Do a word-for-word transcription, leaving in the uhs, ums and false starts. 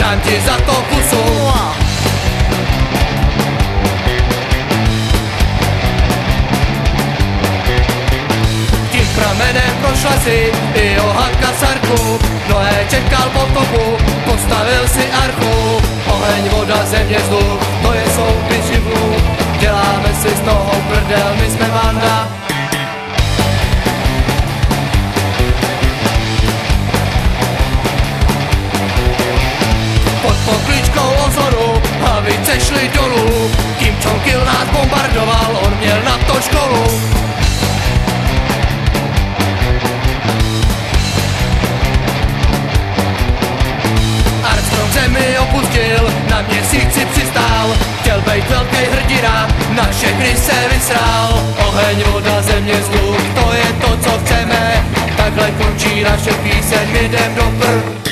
dám ti za to pusu. Tím pramenem prošla si i Johanka Sarku, Noé čekal potopu, postavil si archu. Oheň, voda, země, vzduch, to je soupis živlů, děláme si z toho prdel, my jsme banda. Pod pokličkou ozoru hlavice šly dolů, Kim Jong-il nás bombardoval, on měl na to školu. Armstrong zemi opustil, na měsíci přistál, chtěl bejt velký hrdina, na všechny se vysrál. Oheň, voda, země, vzduch, to je to, co chceme, takhle končí naše píseň, jdem do prd.